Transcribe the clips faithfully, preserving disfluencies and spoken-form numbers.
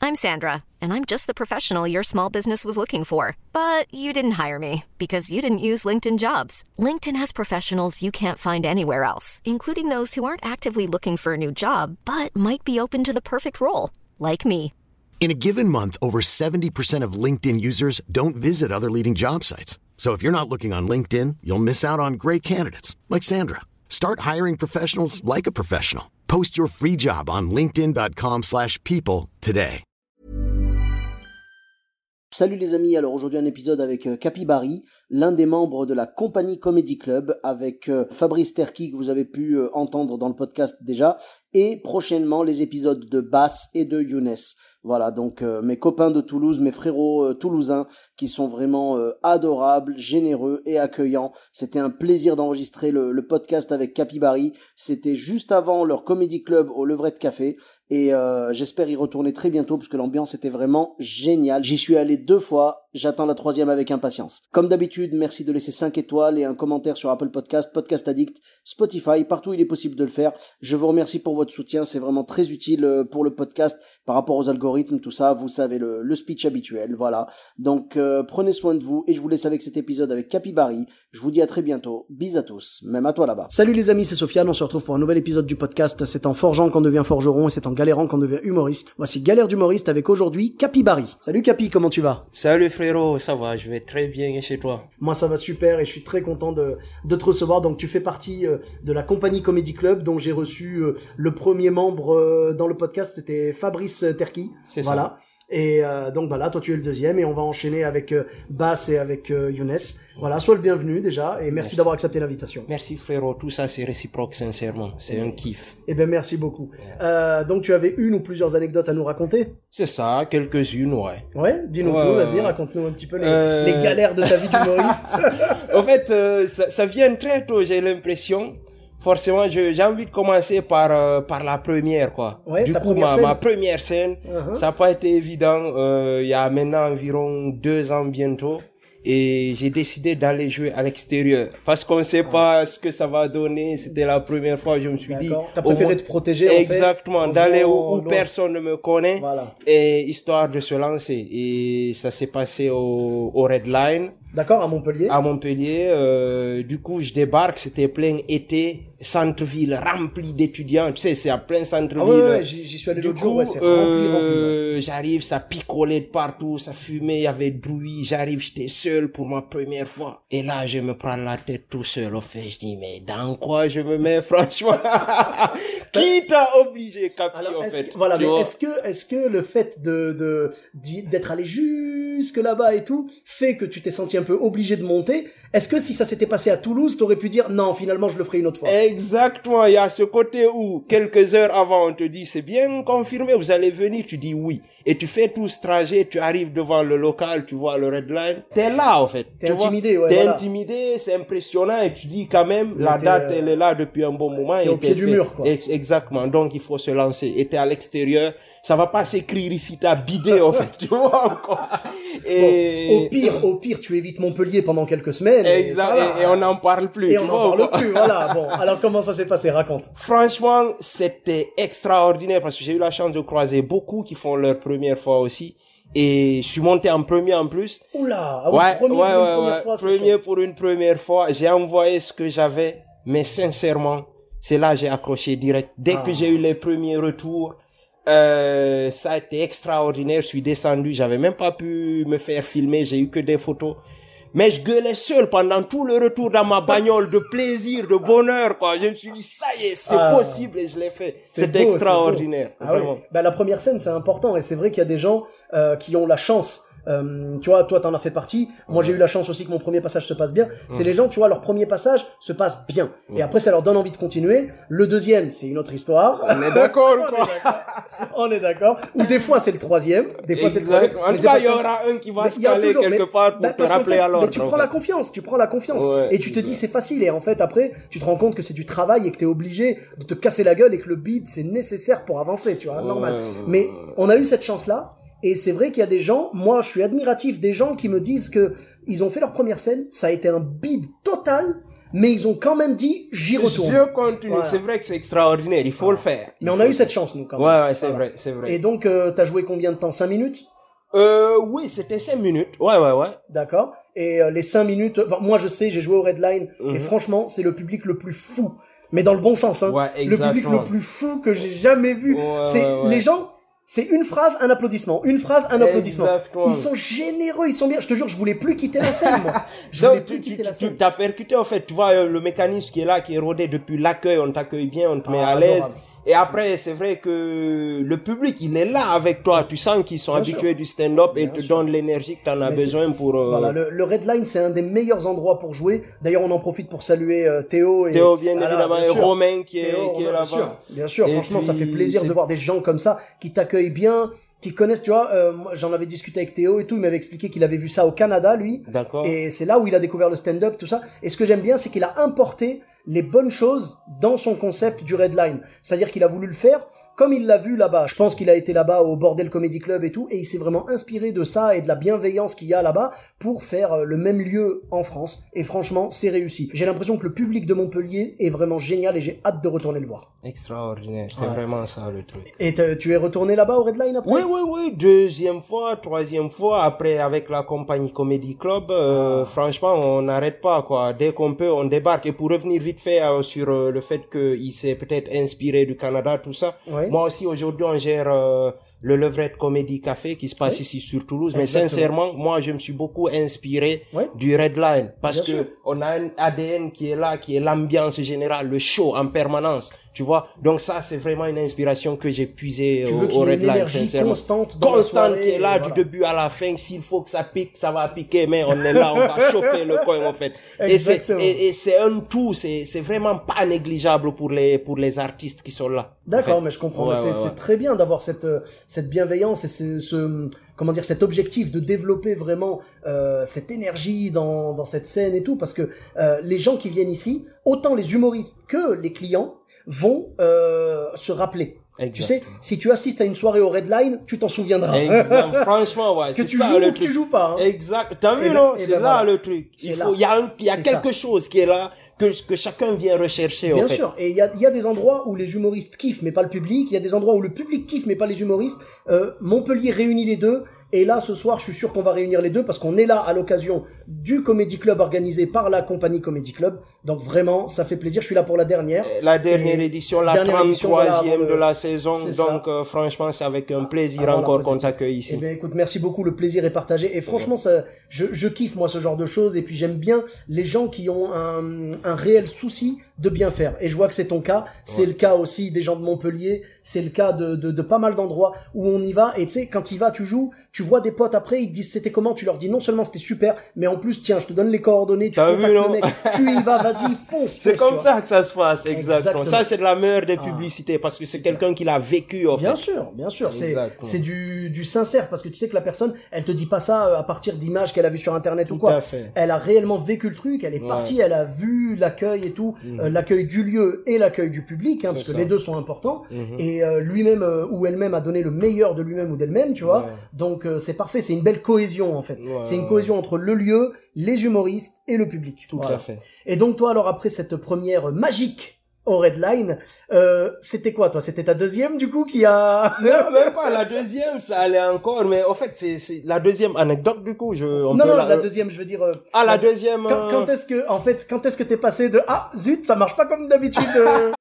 I'm Sandra, and I'm just the professional your small business was looking for. But you didn't hire me because you didn't use LinkedIn Jobs. LinkedIn has professionals you can't find anywhere else, including those who aren't actively looking for a new job, but might be open to the perfect role, like me. In a given month, over seventy percent of LinkedIn users don't visit other leading job sites. So if you're not looking on LinkedIn, you'll miss out on great candidates like Sandra. Start hiring professionals like a professional. Post your free job on linkedin.com slash people today. Salut les amis, alors aujourd'hui un épisode avec euh, Capi Barry, l'un des membres de la Company Comedy Club, avec euh, Fabrice Terki que vous avez pu euh, entendre dans le podcast déjà, et prochainement les épisodes de Bass et de Younes. Voilà, donc euh, mes copains de Toulouse, mes frérots euh, toulousains qui sont vraiment euh, adorables, généreux et accueillants. C'était un plaisir d'enregistrer le, le podcast avec Capi Barry. C'était juste avant leur Comedy Club au Levrette Café et euh, j'espère y retourner très bientôt parce que l'ambiance était vraiment géniale. J'y suis allé deux fois, j'attends la troisième avec impatience. Comme d'habitude, merci de laisser cinq étoiles et un commentaire sur Apple Podcast, Podcast Addict, Spotify, partout où il est possible de le faire. Je vous remercie pour votre soutien, c'est vraiment très utile pour le podcast par rapport aux algorithmes, tout ça, vous savez, le, le speech habituel, voilà. Donc euh, prenez soin de vous et je vous laisse avec cet épisode avec Capi Barry. Je vous dis à très bientôt, bis à tous, même à toi là-bas. Salut les amis, c'est Sofiane, on se retrouve pour un nouvel épisode du podcast. C'est en forgeant qu'on devient forgeron et c'est en galérant qu'on devient humoriste. Voici Galère d'humoriste avec aujourd'hui Capi Barry. Salut Capi, comment tu vas? Salut frérot, ça va, je vais très bien et chez toi? Moi ça va super et je suis très content de, de te recevoir. Donc tu fais partie euh, de la Company Comedy Club dont j'ai reçu euh, le premier membre euh, dans le podcast, c'était Fabrice Terki. C'est voilà. ça. Et euh, donc bah là, toi tu es le deuxième et on va enchaîner avec euh, Bass et avec euh, Younes. Voilà, sois le bienvenu déjà et merci, merci d'avoir accepté l'invitation. Merci frérot, tout ça c'est réciproque sincèrement, c'est et un kiff. Eh ben merci beaucoup. Euh, donc tu avais une ou plusieurs anecdotes à nous raconter? C'est ça, quelques-unes, ouais. Ouais, dis-nous ouais, tout, ouais, vas-y, ouais. raconte-nous un petit peu les, euh... les galères de ta vie d'humoriste. En fait, euh, ça, ça vient très tôt, j'ai l'impression. Forcément, je, j'ai envie de commencer par euh, par la première, quoi. Ouais, du ta coup, première ma, scène. ma première scène, uh-huh. Ça n'a pas été évident. Euh, il y a maintenant environ deux ans bientôt, et j'ai décidé d'aller jouer à l'extérieur parce qu'on ne sait ah. pas ce que ça va donner. C'était la première fois, je me suis D'accord. dit. T'as préféré te protéger, exactement, en fait, d'aller où, où personne ne me connaît, voilà. Et histoire de se lancer. Et ça s'est passé au, au Red Line. D'accord, à Montpellier. À Montpellier, euh, du coup, je débarque, c'était plein été, centre-ville rempli d'étudiants, tu sais, c'est à plein centre-ville. Ah ouais, ouais, j'y, j'y suis allé l'autre jour, ouais, c'est euh, rempli, rempli. Ouais. J'arrive, ça picolait de partout, ça fumait, il y avait de bruit, j'arrive, j'étais seul pour ma première fois. Et là, je me prends la tête tout seul, au fait, je dis, mais dans quoi je me mets, franchement? Qui t'a obligé, Capi, Alors, en est-ce fait? Que, voilà, mais vois? est-ce que, est-ce que le fait de, de, d'être allé jusque là-bas et tout, fait que tu t'es senti un peu obligé de monter? Est-ce que si ça s'était passé à Toulouse, t'aurais pu dire, non, finalement, je le ferai une autre fois? Exactement, il y a ce côté où, quelques heures avant, on te dit, c'est bien confirmé, vous allez venir, tu dis oui. Et tu fais tout ce trajet, tu arrives devant le local, tu vois le Red Line, t'es là, en fait. T'es tu intimidé, vois, ouais, T'es voilà. intimidé, c'est impressionnant, et tu dis quand même, Mais la date, euh... elle est là depuis un bon moment. T'es et au pied du fait. mur, quoi. Exactement, donc il faut se lancer. Et t'es à l'extérieur, ça va pas s'écrire ici, t'as bidé, en fait, tu vois, encore. Et... Bon, au pire, au pire, tu évites Montpellier pendant quelques semaines. Exact, et, et, et on n'en parle plus. Et tu on vois, n'en parle plus, voilà. Bon, alors comment ça s'est passé? Raconte. Franchement, c'était extraordinaire parce que j'ai eu la chance de croiser beaucoup qui font leur première fois aussi. Et je suis monté en premier en plus. Oula, ah oui, ouais, premier ouais, pour une ouais, première ouais. fois. Premier pour une première fois. J'ai envoyé ce que j'avais, mais sincèrement, c'est là que j'ai accroché direct. Dès ah. que j'ai eu les premiers retours, euh, ça a été extraordinaire. Je suis descendu, j'avais même pas pu me faire filmer, j'ai eu que des photos. Mais je gueulais seul pendant tout le retour dans ma bagnole de plaisir, de bonheur, quoi. Je me suis dit, ça y est, c'est ah, possible et je l'ai fait. C'était extraordinaire. Ah vraiment. Ouais. Ben, la première scène, c'est important et c'est vrai qu'il y a des gens euh, qui ont la chance. Euh, tu vois, toi t'en as fait partie. Moi, mmh. j'ai eu la chance aussi que mon premier passage se passe bien. Mmh. C'est les gens, tu vois, leur premier passage se passe bien. Mmh. Et après, ça leur donne envie de continuer. Le deuxième, c'est une autre histoire. On est d'accord, quoi. On est d'accord. Ou des fois, c'est le troisième. Des fois, c'est le troisième. En tout cas, il y aura un qui va se caler quelque mais, part pour bah, te rappeler fait, à l'ordre. Mais tu prends la confiance. Tu prends la confiance. Ouais, et tu te dis, c'est facile. Et en fait, après, tu te rends compte que c'est du travail et que t'es obligé de te casser la gueule et que le beat, c'est nécessaire pour avancer, tu vois, ouais, normal. Ouais, mais on a eu cette chance-là. Et c'est vrai qu'il y a des gens, moi je suis admiratif des gens qui me disent que ils ont fait leur première scène, ça a été un bide total, mais ils ont quand même dit j'y retourne. Je continue. Voilà. C'est vrai que c'est extraordinaire. Il faut Voilà. le faire. Mais on a eu cette chance, nous, quand même. Ouais, ouais, c'est Voilà. vrai, c'est vrai. Et donc, euh, t'as joué combien de temps? cinq minutes? Euh, oui, c'était cinq minutes. Ouais, ouais, ouais. D'accord. Et euh, les cinq minutes, bon, moi je sais, j'ai joué au Redline, Mhm. et franchement, c'est le public le plus fou. Mais dans le bon sens, hein. Ouais, Le public exactement. le plus fou que j'ai jamais vu. Ouais, c'est ouais, ouais. les gens, c'est une phrase, un applaudissement, une phrase, un applaudissement. Exactement. Ils sont généreux, ils sont bien. Je te jure, je voulais plus quitter la scène, moi. Je voulais Donc, plus tu, quitter tu, la tu scène. t'as percuté, en fait. Tu vois, euh, le mécanisme qui est là, qui est rodé depuis l'accueil, on t'accueille bien, on te met Ah, à l'aise. adorable. Et après, c'est vrai que le public, il est là avec toi. Tu sens qu'ils sont Bien habitués sûr. du stand-up et Bien ils te sûr. donnent l'énergie que tu en as Mais besoin c'est- pour... euh, Voilà, le, le Redline, c'est un des meilleurs endroits pour jouer. D'ailleurs, on en profite pour saluer euh, Théo et Théo, bien Voilà, évidemment, bien et sûr. Romain qui est, Théo, qui est Romain, bien sûr, là-bas. bien sûr. Et Franchement, ça puis, fait plaisir c'est- de voir des gens comme ça qui t'accueillent bien, qui connaissent. Tu vois, euh, moi, j'en avais discuté avec Théo et tout. Il m'avait expliqué qu'il avait vu ça au Canada, lui. D'accord. Et c'est là où il a découvert le stand-up, tout ça. Et ce que j'aime bien, c'est qu'il a importé les bonnes choses dans son concept du Redline. C'est-à-dire qu'il a voulu le faire comme il l'a vu là-bas. Je pense qu'il a été là-bas au Bordel Comedy Club et tout, et il s'est vraiment inspiré de ça et de la bienveillance qu'il y a là-bas pour faire euh, le même lieu en France. Et franchement, c'est réussi. J'ai l'impression que le public de Montpellier est vraiment génial et j'ai hâte de retourner le voir. Extraordinaire. C'est Ouais. vraiment ça, le truc. Et te- tu es retourné là-bas au Redline après? Oui, oui, oui, deuxième fois, troisième fois, après avec la compagnie Comedy Club, euh, franchement, on n'arrête pas, quoi. Dès qu'on peut, on débarque. Et pour revenir vite fait euh, sur euh, le fait qu'il s'est peut-être inspiré du Canada, tout ça, Oui. moi aussi, aujourd'hui, on gère euh, le Levrette Comedy Café qui se passe Oui. ici sur Toulouse. Mais Exactement. sincèrement, moi, je me suis beaucoup inspiré Oui. du Redline parce Bien que sûr. on a un A D N qui est là, qui est l'ambiance générale, le show en permanence, tu vois. Donc ça, c'est vraiment une inspiration que j'ai puisée Tu au, veux qu'il au y ait une Redline, énergie sincèrement. constante dans la Constante soirée, qui est là et du voilà. début à la fin. S'il faut que ça pique, ça va piquer, mais on est là, on va chauffer le coin, en fait. Et c'est, Exactement. et, et c'est un tout, c'est, c'est vraiment pas négligeable pour les, pour les artistes qui sont là. en D'accord, fait. mais je comprends. Ouais, Mais c'est, ouais, c'est ouais. très bien d'avoir cette euh, cette bienveillance et ce, ce comment dire cet objectif de développer vraiment euh, cette énergie dans dans cette scène et tout, parce que euh, les gens qui viennent ici, autant les humoristes que les clients, vont euh, se rappeler. Exact. Tu sais, si tu assistes à une soirée au Redline, tu t'en souviendras. Exact. Franchement, ouais, que c'est tu ça joues le ou que truc. tu joues pas. Hein. Exact. T'as vu, Eh ben- non? eh C'est ben là voilà. le truc. Il C'est faut, là. il y a un, il y a C'est quelque ça. chose qui est là, que, que chacun vient rechercher, Bien en fait. sûr, et il y a, il y a des endroits où les humoristes kiffent mais pas le public, il y a des endroits où le public kiffe mais pas les humoristes. Euh, Montpellier réunit les deux, et là ce soir je suis sûr qu'on va réunir les deux parce qu'on est là à l'occasion du Comedy Club organisé par la compagnie Comedy Club, donc vraiment ça fait plaisir, je suis là pour la dernière. La dernière Et édition, la dernière édition, voilà, trente-troisième avant de le- la saison. c'est Donc, ça. euh, franchement, c'est avec un plaisir Avant la encore qu'on présentation. t'accueille Eh ici. bien, écoute, merci beaucoup, le plaisir est partagé. Et franchement, ça, je, je kiffe, moi, ce genre de choses. Et puis, j'aime bien les gens qui ont un, un réel souci de bien faire. Et je vois que c'est ton cas. C'est Ouais. le cas aussi des gens de Montpellier. C'est le cas de, de, de pas mal d'endroits où on y va. Et tu sais, quand tu y vas, tu joues, tu vois des potes après, ils te disent c'était comment, tu leur dis non seulement c'était super, mais en plus, tiens, je te donne les coordonnées, tu T'as contactes vu, le non mec, tu y vas, vas-y, fonce. C'est fonce, comme tu vois. ça que ça se passe, exactement. Exactement. Ça, c'est de la meilleure des Ah, publicités parce que c'est super. quelqu'un qui l'a vécu, en Bien fait. sûr, bien sûr. C'est, Exactement. c'est du, du sincère parce que tu sais que la personne, elle te dit pas ça euh, à partir d'images qu'elle a vues sur internet Tout ou quoi. à fait. Elle a réellement vécu le truc, elle est Ouais. partie, elle a vu l'accueil et tout, Mhm. euh, l'accueil du lieu et l'accueil du public, hein, parce C'est que ça. les deux sont importants. Mhm. Et euh, lui-même euh, ou elle-même a donné le meilleur de lui-même ou d'elle-même, tu vois. Ouais. Donc euh, c'est parfait, c'est une belle cohésion en fait. Ouais, c'est une ouais. cohésion entre le lieu, les humoristes et le public. Tout Voilà. à fait. Et donc toi alors après cette première magique au Redline, euh, c'était quoi toi? C'était ta deuxième du coup qui a... Non, même pas la deuxième, ça allait encore, mais en fait, c'est, c'est la deuxième anecdote, du coup, je, on Non, peut non, la, la deuxième, je veux dire... euh, Ah, la deuxième, Quand, euh, quand est-ce que, en fait, quand est-ce que t'es passé de ah zut, ça marche pas comme d'habitude. euh.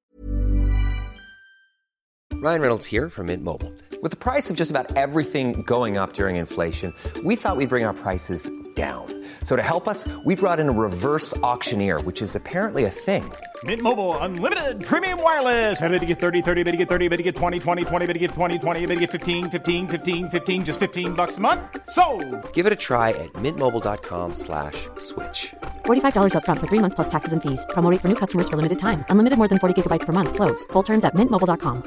Ryan Reynolds here from Mint Mobile. With the price of just about everything going up during inflation, we thought we'd bring our prices down. So to help us, we brought in a reverse auctioneer, which is apparently a thing. Mint Mobile Unlimited Premium Wireless. How to get thirty, thirty, how to get thirty, how to get twenty, twenty, twenty, how to get twenty, twenty, how to get fifteen, fifteen, fifteen, fifteen, just fifteen bucks a month? Sold! Give it a try at mintmobile.com slash switch. forty-five dollars up front for three months plus taxes and fees. Promo rate for new customers for limited time. Unlimited more than forty gigabytes per month. Slows full terms at mint mobile dot com.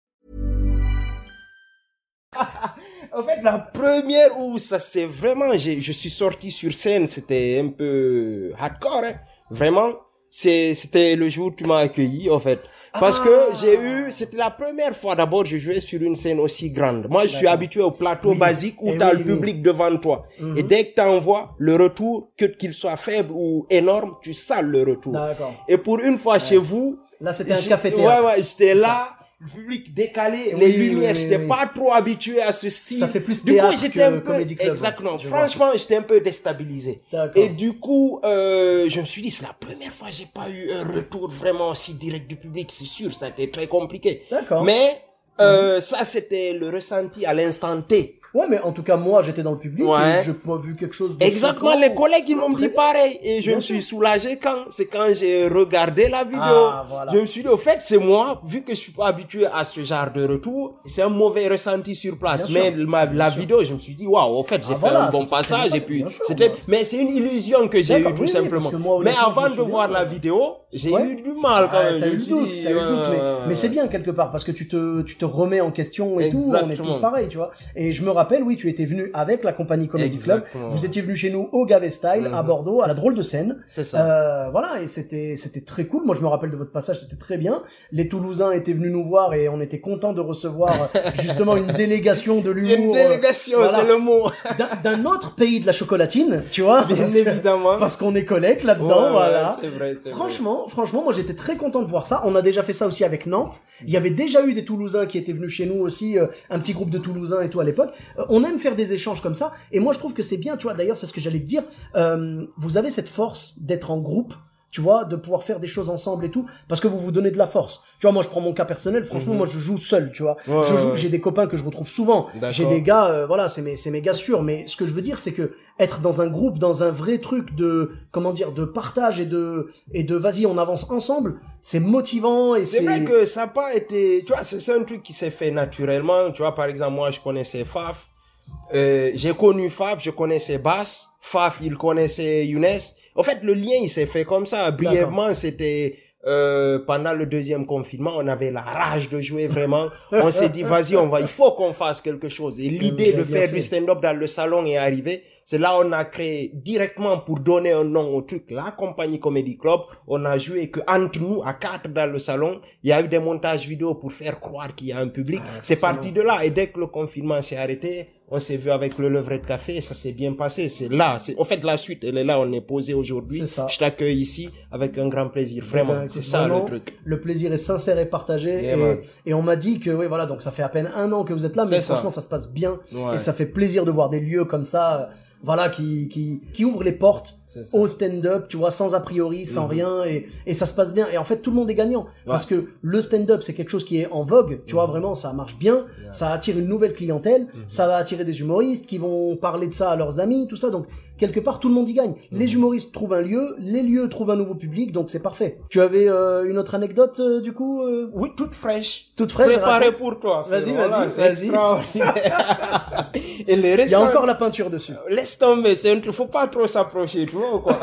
en fait, la première où ça c'est vraiment, j'ai, je suis sorti sur scène, c'était un peu hardcore, hein. Vraiment. C'est, c'était le jour où tu m'as accueilli, en fait. Parce que j'ai eu, c'était la première fois d'abord je jouais sur une scène aussi grande. Moi, je suis habitué au plateau Oui. basique où Et t'as oui, le oui. public devant toi. Et dès que t'envoies le retour, que qu'il soit faible ou énorme, tu sales le retour. D'accord. Et pour une fois chez vous, Là, c'était un j'ai- café-théâtre. Ouais, ouais, j'étais là. Le public décalé, Oui, les oui, lumières, oui, j'étais oui. pas trop habitué à ce style. Ça fait plus du théâtre coup, j'étais que un peu, Comedy Club. exactement. Je vois. Franchement, j'étais un peu déstabilisé. D'accord. Et du coup, euh, je me suis dit, c'est la première fois que j'ai pas eu un retour vraiment aussi direct du public, c'est sûr, ça a été très compliqué. D'accord. Mais, euh, ça, c'était le ressenti à l'instant T. Ouais, mais en tout cas, moi, j'étais dans le public Ouais. et j'ai pas vu quelque chose de Exactement, choquant. les collègues, ils m'ont Très dit bien. pareil. Et je Bien me sûr. suis soulagé quand, c'est quand j'ai regardé la vidéo. Ah, voilà. Je me suis dit, au fait, c'est moi, vu que je suis pas habitué à ce genre de retour, c'est un mauvais ressenti sur place. Bien Mais sûr. ma, la vidéo, je me suis dit, waouh, au fait, j'ai Ah, fait voilà, un bon ça s'est très passage. bien Et puis, passé, bien sûr, c'était, moi. mais c'est une illusion que j'ai D'accord, eue, tout oui, oui, simplement. parce que moi, mais honnêtement, avant je me de souviens, voir la euh, vidéo, j'ai Ouais. eu du mal quand Ah, même. t'as Je eu me le suis doute, dit, t'as eu le doute, mais, ouais, mais c'est bien quelque part parce que tu te, tu te remets en question et tout, on est Exactement. tous pareils, tu vois. Et je me rappelle, oui, tu étais venu avec la compagnie Comedy Club, Exactement. vous étiez venu chez nous au Gavet Style à Bordeaux, à la drôle de scène. C'est ça. Euh, voilà, et c'était, c'était très cool. Moi, je me rappelle de votre passage, c'était très bien. Les Toulousains étaient venus nous voir et on était contents de recevoir euh, justement une délégation de l'humour. Une délégation, euh, voilà, c'est le mot. d'un, d'un autre pays de la chocolatine, tu vois. Bien parce que- évidemment. Parce qu'on est collègues là-dedans, Ouais, ouais, voilà. c'est vrai, c'est vrai. Franchement, franchement, moi j'étais très content de voir ça. On a déjà fait ça aussi avec Nantes. Il y avait déjà eu des Toulousains qui étaient venus chez nous aussi, euh, un petit groupe de Toulousains et tout à l'époque. Euh, on aime faire des échanges comme ça. Et moi je trouve que c'est bien, tu vois. D'ailleurs, c'est ce que j'allais te dire. Euh, vous avez cette force d'être en groupe. Tu vois, de pouvoir faire des choses ensemble et tout, parce que vous vous donnez de la force. Tu vois, moi je prends mon cas personnel, franchement, moi je joue seul, tu vois. Ouais, je joue, ouais. j'ai des copains que je retrouve souvent. D'accord. J'ai des gars, euh, voilà, c'est mes, c'est mes gars sûrs. Mais ce que je veux dire, c'est que être dans un groupe, dans un vrai truc de, comment dire, de partage et de, et de vas-y, on avance ensemble, c'est motivant et c'est. C'est vrai que ça n'a pas été, tu vois, c'est c'est un truc qui s'est fait naturellement. Tu vois, par exemple, moi, je connaissais Faf. Euh, j'ai connu Faf, je connaissais Bass. Faf, il connaissait Younes. En fait, le lien, il s'est fait comme ça. Brièvement, c'était euh, pendant le deuxième confinement, on avait la rage de jouer vraiment. On s'est dit, vas-y, on va, il faut qu'on fasse quelque chose. Et l'idée vous de avez bien faire fait. du stand-up dans le salon est arrivée. C'est là on a créé directement pour donner un nom au truc, la compagnie Comedy Club. On a joué que entre nous, à quatre dans le salon. Il y a eu des montages vidéo pour faire croire qu'il y a un public. C'est parti de là. Et dès que le confinement s'est arrêté, on s'est vu avec le levrette de café et ça s'est bien passé. C'est là. C'est, en fait, la suite, elle est là. On est posé aujourd'hui. C'est ça. Je t'accueille ici avec un grand plaisir. Vraiment. Ben, écoute, c'est ça vraiment, le truc. Le plaisir est sincère et partagé. Yeah, man. et, et on m'a dit que, oui, voilà, donc ça fait à peine un an que vous êtes là, mais C'est ça. franchement, ça se passe bien. Ouais. Et ça fait plaisir de voir des lieux comme ça, euh, voilà, qui, qui, qui ouvrent les portes C'est ça. au stand-up, tu vois, sans a priori, sans rien, et, et ça se passe bien. Et en fait, tout le monde est gagnant. Parce que le stand-up, c'est quelque chose qui est en vogue, tu vois, vraiment, ça marche bien. Ça attire une nouvelle clientèle. Ça va attirer des humoristes qui vont parler de ça à leurs amis, tout ça. Donc, quelque part, tout le monde y gagne. Les humoristes trouvent un lieu, les lieux trouvent un nouveau public, donc c'est parfait. Tu avais euh, une autre anecdote, euh, du coup euh, Oui, toute fraîche. Toute fraîche, Préparée raconte. pour toi. Vas-y, frérot. vas-y, c'est vas-y. extraordinaire. Et les Il y a récents- encore la peinture dessus. Laisse tomber, c'est un truc, faut pas trop s'approcher, tu vois, ou quoi.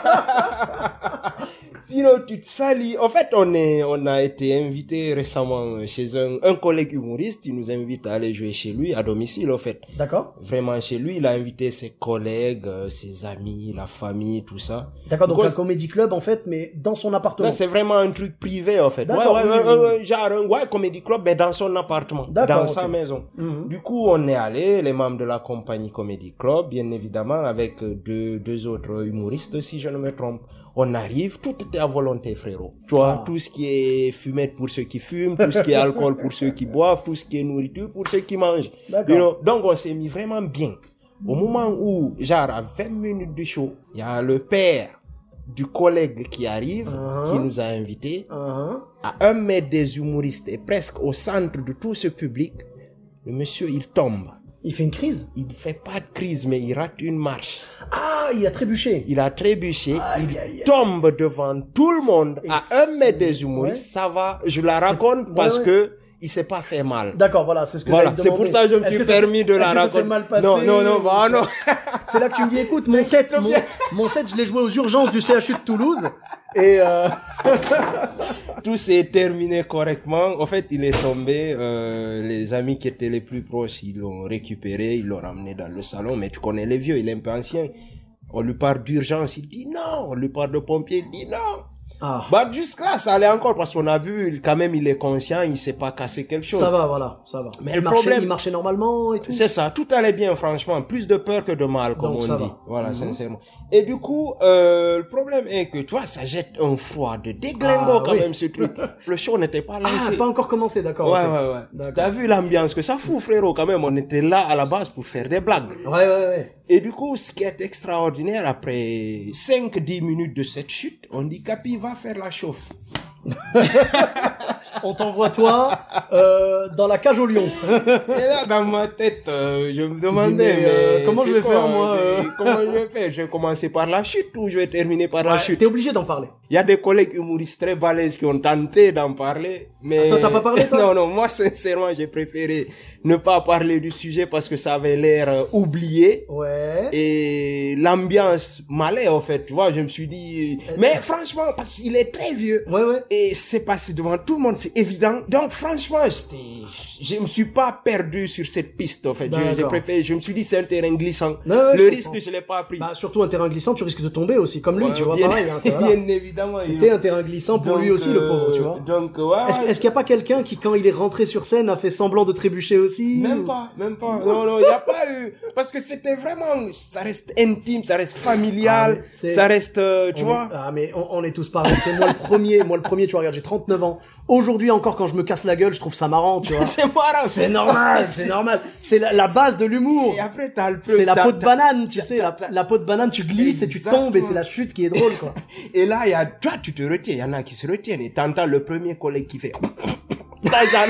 Sinon, tu te salis. En fait, on est, on a été invité récemment chez un, un collègue humoriste. Il nous invite à aller jouer chez lui, à domicile, en fait. D'accord. Vraiment chez lui. Il a invité ses collègues, euh, ses amis, la famille, tout ça. D'accord, donc Because- un comédie club, en fait, mais dans son appartement. Non, c'est vraiment un truc privé, en fait. Ouais, D'accord, ouais, oui, ouais, oui, ouais, ouais, genre un ouais, comédie club, mais dans son appartement. D'accord, Dans ok. sa maison. Mhm. Du coup, on est allé, les membres de la compagnie Comedy Club, bien évidemment, avec euh, deux, deux autres humoristes, si je ne me trompe. On arrive, tout était à volonté, frérot. Tu vois, Ah. tout ce qui est fumette pour ceux qui fument, tout ce qui est alcool pour ceux qui boivent, tout ce qui est nourriture pour ceux qui mangent. D'accord. You know, donc, on s'est mis vraiment bien. Au moment où, genre, à vingt minutes du show, il y a le père du collègue qui arrive, Uh-huh. qui nous a invités, Hein, à un mètre des humoristes et presque au centre de tout ce public. Le monsieur, il tombe. il fait une crise. Il fait pas de crise, mais il rate une marche. Ah, il a trébuché. Il a trébuché, Aïe, il aïe, aïe. tombe devant tout le monde Et à c'est- un mètre des humoristes. ouais. Ça va, je la C'est- raconte ouais, parce ouais. que il s'est pas fait mal. D'accord, voilà, c'est ce que Voilà, j'allais te c'est pour demander. ça que je me Est-ce suis que ça permis s'est- de la est-ce que ça raconter. s'est mal passé Non, non, non, bah non. C'est là que tu me dis, écoute, mon set, mon, mon set, je l'ai joué aux urgences du C H U de Toulouse. Et euh... Tout s'est terminé correctement. En fait, il est tombé. Euh, les amis qui étaient les plus proches, ils l'ont récupéré, ils l'ont ramené dans le salon. Mais tu connais les vieux, il est un peu ancien. On lui parle d'urgence, il dit non. On lui parle de pompier, il dit non. Ah. Bah, jusque-là, ça allait encore parce qu'on a vu, quand même, il est conscient, il s'est pas cassé quelque chose. Ça va, voilà, ça va. Mais il le marchait, problème, il marchait normalement et tout. c'est ça, tout allait bien, franchement. Plus de peur que de mal, comme Donc, on ça dit. va. Voilà, Mhm. sincèrement. Et du coup, euh, le problème est que, tu vois, ça jette un froid de déglingo Ah, quand oui. même, ce truc. Le show n'était pas Ah, lancé. pas encore commencé, d'accord. Ouais, ok. ouais, ouais. D'accord. T'as vu l'ambiance que ça fout, frérot, quand même. On était là, à la base, pour faire des blagues. Ouais, ouais, ouais. Et du coup, ce qui est extraordinaire, après cinq dix minutes de cette chute, on dit Capi va faire la chauffe. On t'envoie toi euh, dans la cage au lion. Et là, dans ma tête, euh, je me demandais, mais, euh, mais comment c'est je vais quoi, faire, moi, c'est- euh Comment je vais faire? Je vais commencer par la chute ou je vais terminer par la Ouais, chute? T'es obligé d'en parler. Il y a des collègues humoristes très balèzes qui ont tenté d'en parler, mais... Toi, t'as pas parlé, toi? Non, non, moi, sincèrement, j'ai préféré ne pas parler du sujet parce que ça avait l'air euh, oublié. Ouais. Et l'ambiance m'allait, en fait, tu vois, je me suis dit... Mais franchement, parce qu'il est très vieux. Ouais, ouais. Et c'est passé devant tout le monde, c'est évident. Donc, franchement, j'étais, je me suis pas perdu sur cette piste, en fait. Je, j'ai D'accord. préféré, je me suis dit, c'est un terrain glissant. Ouais, ouais, le je risque, comprends. je l'ai pas pris. Bah, surtout un terrain glissant, tu risques de tomber aussi, comme lui, Ouais, tu vois, bien, pareil. Hein, tu vois, là. bien évidemment. C'était un terrain glissant pour Donc, lui aussi, le euh, pauvre, tu vois. Donc, ouais. Est-ce, est-ce qu'il n'y a pas quelqu'un qui, quand il est rentré sur scène, a fait semblant de trébucher aussi? Même ou- pas, même pas. Non, non, il n'y a pas eu. Parce que c'était vraiment, ça reste intime, ça reste familial, Ah, mais c'est- ça reste, euh, tu On vois. est- Ah, mais on, on est tous pareils. C'est moi le premier, moi le premier, tu vois, regarde, j'ai trente-neuf ans. Aujourd'hui encore, quand je me casse la gueule, je trouve ça marrant, tu vois. C'est marrant. C'est normal, c'est normal. C'est la, la base de l'humour. Et après, t'as le C'est la t'as- peau de t'as- banane, tu t'as- sais, la, t'as- la peau de banane, tu glisses et tu tombes et c'est la chute qui est drôle, quoi. Et là, il y a, toi, tu te retiens, il y en a qui se retiennent, et t'entends le premier collègue qui fait, T'as- j'en-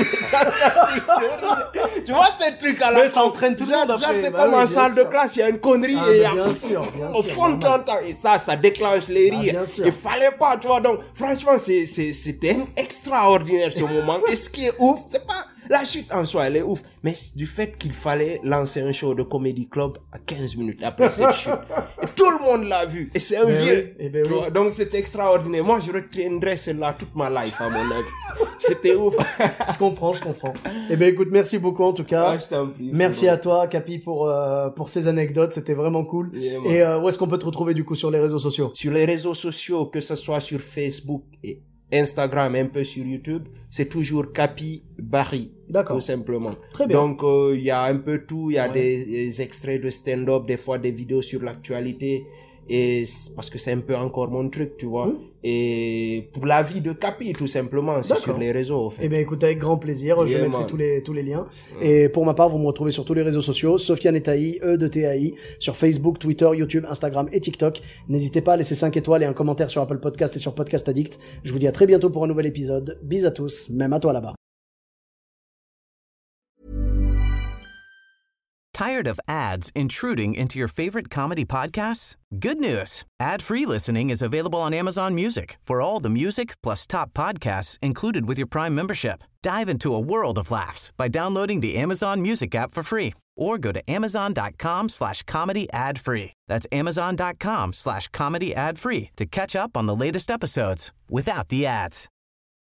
tu vois ces trucs à la Mais ça entraîne tout le Genre- monde après. genre, c'est Bah comme oui, en bien salle de sûr. classe, il y a une connerie Ah, et il y mais a- bien sûr, bien au sûr, fond de normal. ton temps, et ça, ça déclenche les Ah, rires. bien sûr. Il fallait pas, tu vois. Donc, franchement, c'est, c'est, c'était extraordinaire ce moment. Et ce qui est ouf, c'est pas la chute en soi, elle est ouf, mais c'est du fait qu'il fallait lancer un show de Comedy Club à quinze minutes après cette chute. Et tout le monde l'a vu. Et c'est un Ben vieux. oui, eh ben tu oui. vois. Donc, c'était extraordinaire. Moi, je retiendrai celle-là toute ma life, à mon avis. C'était ouf. Je comprends, je comprends. Eh ben écoute, merci beaucoup en tout cas. Ah, je t'en prie, Merci c'est bon. à toi, Capi, pour euh, pour ces anecdotes. C'était vraiment cool. Yeah, man. Et euh, où est-ce qu'on peut te retrouver du coup sur les réseaux sociaux? Sur les réseaux sociaux, que ce soit sur Facebook et Instagram, un peu sur YouTube, c'est toujours Capi Barry. D'accord. Tout simplement. Très bien. Donc, euh, il y a un peu tout. Il y a Ouais. des, des extraits de stand-up, des fois des vidéos sur l'actualité. Et c'est- parce que c'est un peu encore mon truc, tu vois. Mmh. Et pour la vie de Capi, tout simplement, c'est D'accord. sur les réseaux, en fait. Eh bien, écoute, avec grand plaisir. Je Yeah, mettrai man. tous les, tous les liens. Et pour ma part, vous me retrouvez sur tous les réseaux sociaux. Sofiane Etaï, E de T A I, sur Facebook, Twitter, YouTube, Instagram et TikTok. N'hésitez pas à laisser cinq étoiles et un commentaire sur Apple Podcast et sur Podcast Addict. Je vous dis à très bientôt pour un nouvel épisode. Bis à tous, même à toi là-bas. Tired of ads intruding into your favorite comedy podcasts? Good news. Ad-free listening is available on Amazon Music for all the music plus top podcasts included with your Prime membership. Dive into a world of laughs by downloading the Amazon Music app for free or go to amazon.com slash comedy ad free. That's amazon.com slash comedy ad free to catch up on the latest episodes without the ads.